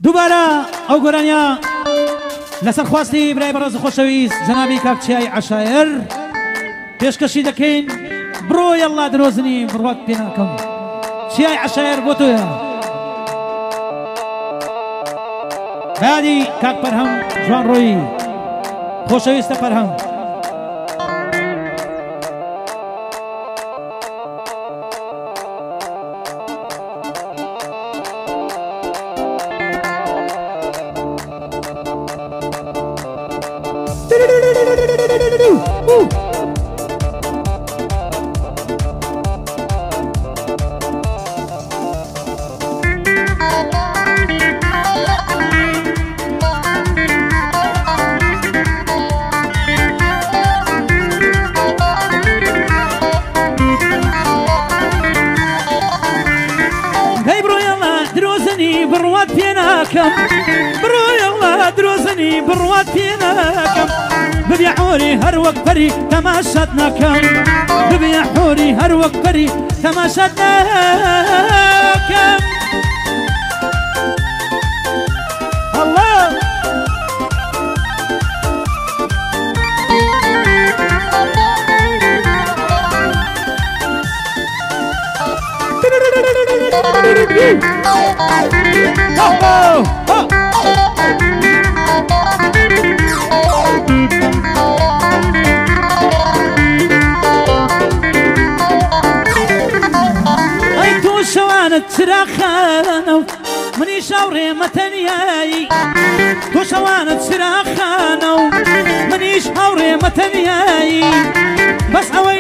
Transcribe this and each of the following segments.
دووبارە ئەو گۆرانیا لەسەر خواستی برای بەڕێز خۆشەویست جەنابی کاکچیای عەشایر پێشکەشی دەکەین بڕۆ یەڵڵا درۆزنی بڕوات پێ ناکەم چیای عەشایر بۆ تۆیە بادی کاک پەرهەم جوان ڕۆیی خۆشەویستە پەرهەم بڕۆیەڵا درۆزنی بڕوات پێ ناکەم ببێ حۆری هەر وەک پەری تەماشات ناکەم ببێ حۆری هەر وەک پەری تەماشات ناکەم الله چراخانە منی شاوڕێمە تەنیایی تۆ شەوانت چراخانە و منیش هاوڕێمە تەنیایی بەس ئەوەی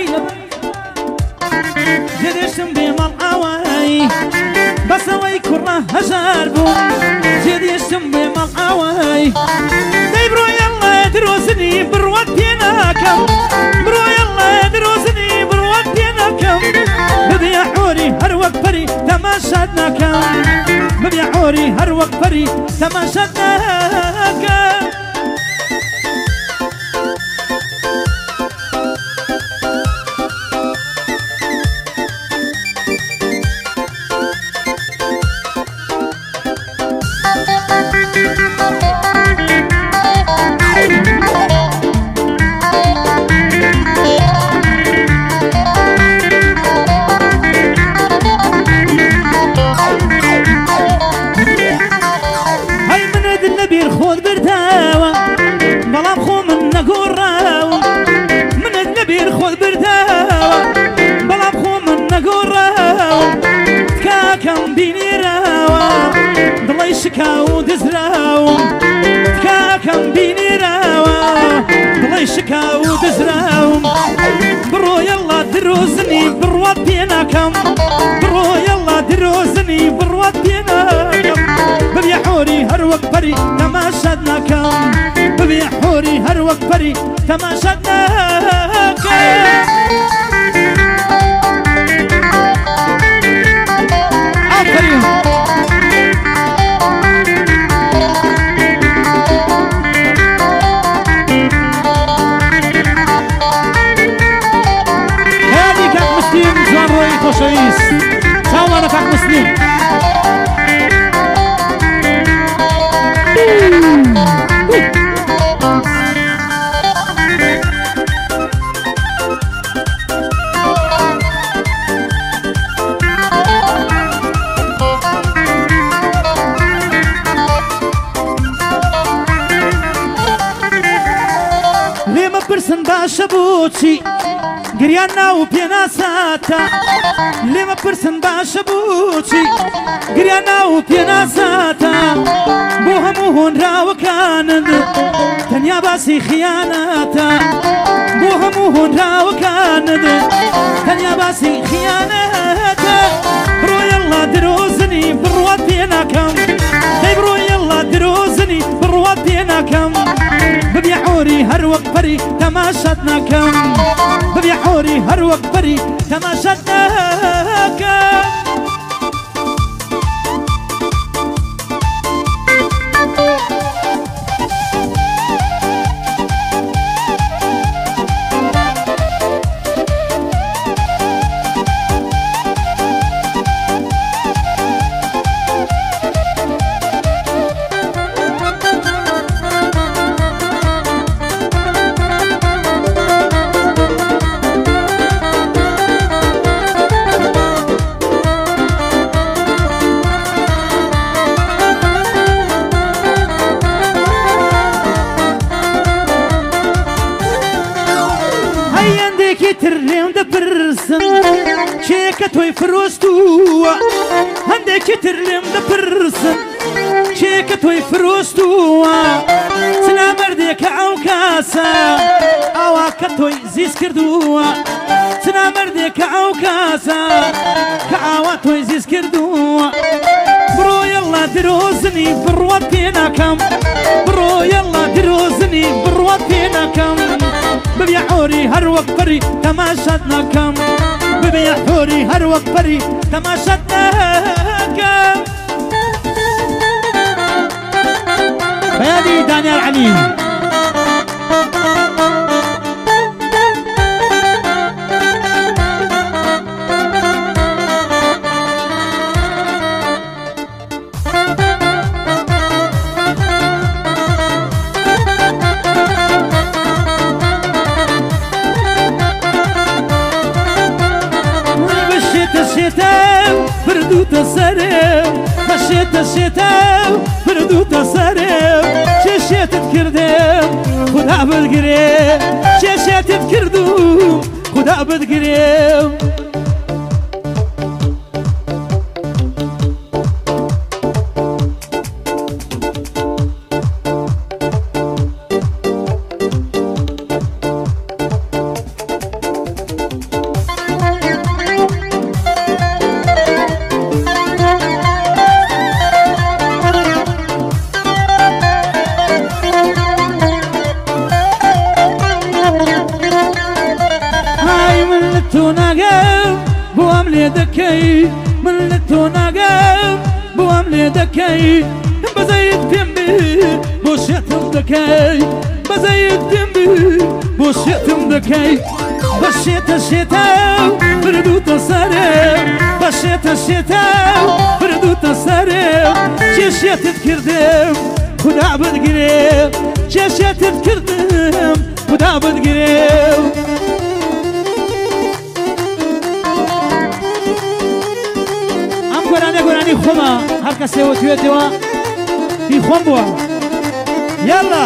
جێدێشتم بێمەڵ ئاوایی بەس ئەوەی کوڕە هەژار بوو جێدێشتم بێمەڵ ئاوایی دەی بڕۆیەڵە درۆزنی بڕوات پێ ناکەم بڕۆیەڵە درۆزنی بڕوات پێ ناکەم ببێ حۆری هەر وەک پەری تەماشات ناکەم ببێ حۆری هەر وەک پەری تەماشات ناکەم شکاو دزراوم کاکەم بینیراوە دڵی شکاو دزراوم بڕۆیەڵا درۆزنی بڕوات پێ ناکەم بڕۆیەڵا درۆزنی بڕوات پێ ناکەم ببێ حۆری هەر وەک پەری تەماشات ناکەم ببێ حۆری هەر وەک پەری تەماشات ناکەم ئافرین خۆشەویست چاوانە کاک مسلیم لێمە پرسن باشە بۆچی گریان ناو پێناساتە لێمە پرسن باشە بۆچی گریان ناو پێناساتە بۆ هەموو هۆنراوەکانت تەنیا باسی خیانەتە بۆ هەموو هۆنراوەکانت تەنیا باسی خیانەتە بڕۆیەڵا درۆزنی بڕوات پێ ناکەم دەی بڕۆیەڵا درۆزنی بڕوات پێ ناکەم ببێ حۆری هەر وەک پەری تەماشات ناکەم ببێ حۆری هەر وەک پەری تەماشات ناکەم ترلم دبرسن چێکە تۆی فرۆستووە هەندێکی ترلم دەپرسن چێکە تۆی فرۆستووە چنا مردێکە ئەو کاسە ئاوا کە تۆی زیز کردووە چنا مردێکە ئەو کاسە کە ئاوا تۆی زیز کردووە بڕۆ یەڵا درۆزنی بڕوە پێ ناکەم بڕۆ یەڵا درۆزنی بڕوە پێ ناکەم ببیع حۆری هەر وەک پەری تەماشات ناکەم ببیع حۆری هەر وەک پەری تەماشات ناکەم بەیانی دانیال عەلی بردوتە سەرێم بەشێتە شێتەو بردوتە سەرێم چێشێتت کردێم خدا بگرێ چێشێتت کردوم خدا بگرێم من لتۆ ناگەم بۆم لێ دەکەی بەزەیت پێم بی بۆ شێتم دەکەی بەزەیت پێم بی بۆ شێتم دەکەی بەشێتە شێتەو بردوتە سەرێم بەشێتە شێتەو بردوتە سەرێم چێشێتت کردم خدا بگرێ چێشێتت کردم خدا بگرێ گۆرانی خۆمە هەر کەسێوە توێتەوە هی خۆم بووە یاڵا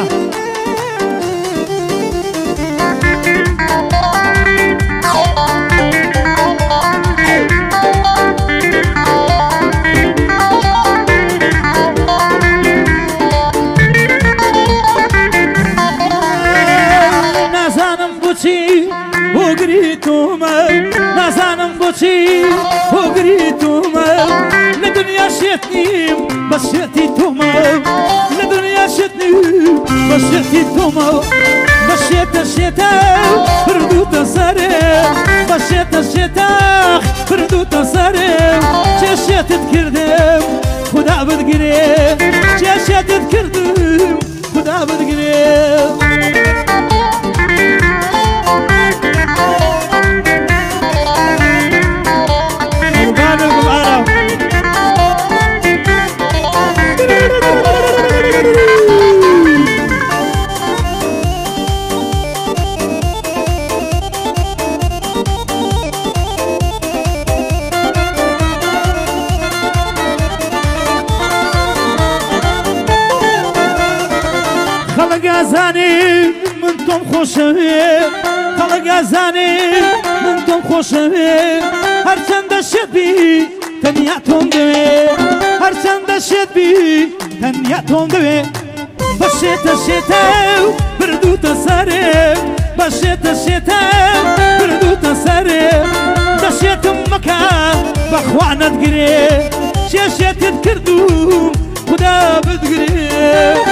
نازانم بۆچی هۆگری تۆمە نازانم بۆچی هۆگری تۆمە لە دنیا شێت نیم بە شێتی تۆمە لە دنیا شێت نیم بە شێتی تۆمە بە شێتە شێتەو بردوتە سەرێم بە شێتە شێتەخ بردوتە سەرێم چێشێتت کردم خدا بگرێ چێشێتت کردم خدا بگرێ من تۆم خۆشەوێ خەڵک ئازانێ من تۆم خۆشەوێ هەرچەندە شێت بی تەنیا تۆم دەوێ هەرچەندە شێت بی تەنیا تۆم دەوێ بە شێتە شێتەو بردوتە سەرێم بە شێتە شێتەو بردوتە سەرێم دەشێتم مەکە بەخوا نەتگرێ چێشێتت کردوم خدا بتگرێ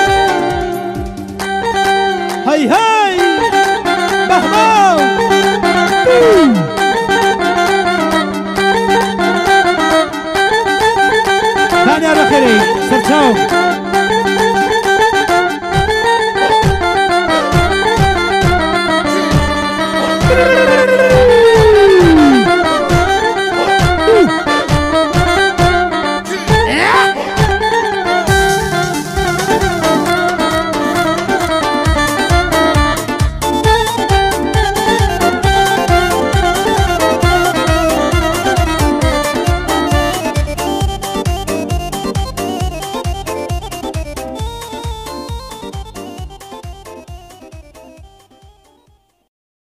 هاي هاي بهماو دانیال بەخێرەی سەرچاو